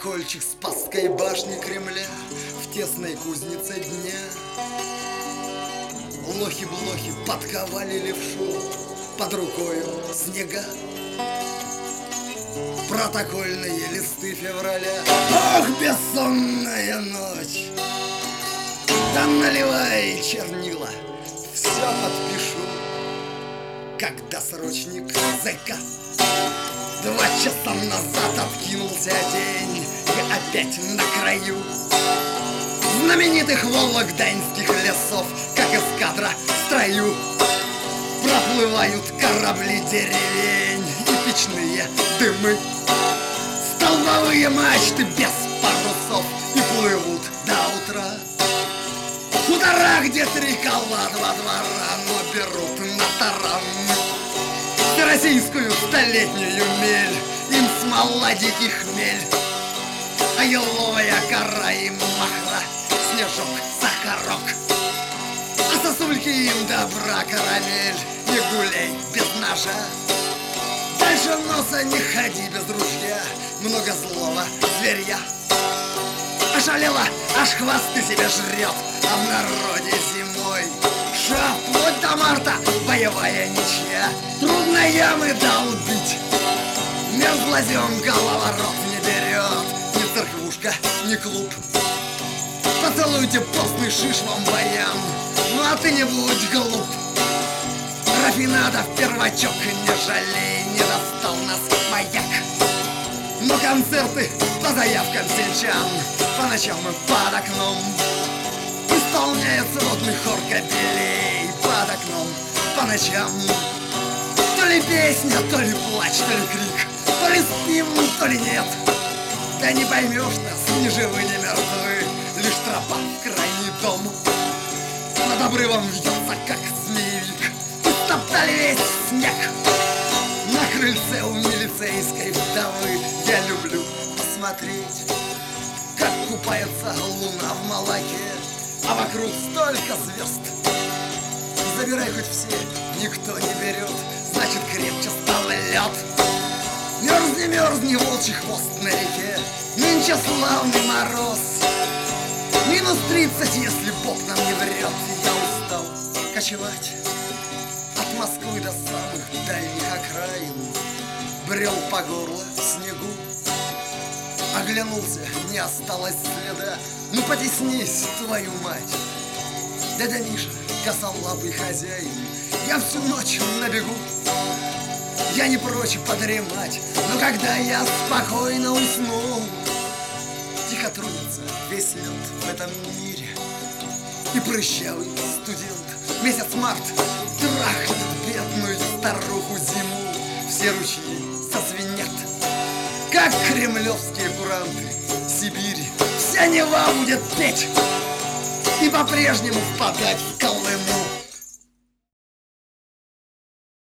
Колокольчик Спасской башни Кремля в тесной кузнице дня. Лохи-блохи подковали левшу, под рукою снега. Протокольные листы февраля. Ох, бессонная ночь! Да наливай чернила, все подпишу, как досрочник зэка. 2 часа назад откинулся день, и опять на краю знаменитых вологданских лесов, как эскадра в строю. Проплывают корабли деревень и печные дымы, столбовые мачты без парусов, и плывут до утра. Хутора, где 3 кола, 2 двора, но берут на таран всероссийскую столетнюю мель, им смола дикий хмель, а еловая кора им махра, снежок, сахарок, а сосульки им добра карамель. Не гуляй без ножа, дальше носа не ходи без ружья, много злого зверья. Ошалела, аж хвосты себе жрет, а в народе зимой ша вплоть до марта боевая ничья. Трудно ямы долбить, мерзлозем головорот не берет, ни церквушка, ни клуб. Поцелуйте постный шиш вам баян, ну а ты не будь глуп. Рафинадов первачок, не жалей, не достал нас маяк. Но концерты по заявкам сельчан, по ночам и под окном исполняет сводный хор кобелей. Под окном по ночам то ли песня, то ли плач, то ли крик, то ли спим, то ли нет. Да не поймешь нас, ни живы, ни мертвы, лишь тропа в крайний дом. Над обрывом вьется, как змеевик, и стоптали весь снег. На крыльце у милицейской вдовы я люблю посмотреть, как купается луна в молоке, а вокруг столько звезд. Забирай хоть все, никто не берет, значит крепче стал лед. Мерзни, мерзни, волчий хвост на реке, нынче славный мороз. Минус 30, если Бог нам не врет. Я устал кочевать от Москвы до самых дальних окраин, брел по горло в снегу, оглянулся, не осталось следа. Ну потеснись, твою мать, дядя Миша, косолапый хозяин, я всю ночь на бегу. Я не прочь подремать, но когда я спокойно усну, тихо трудится весь лед в этом мире, и прыщавый студент месяц март трахнет бедную старуху зиму. Все ручьи зазвенят, как кремлевские куранты. Сибирь вся Нева будет петь и по-прежнему впадать в Колыму.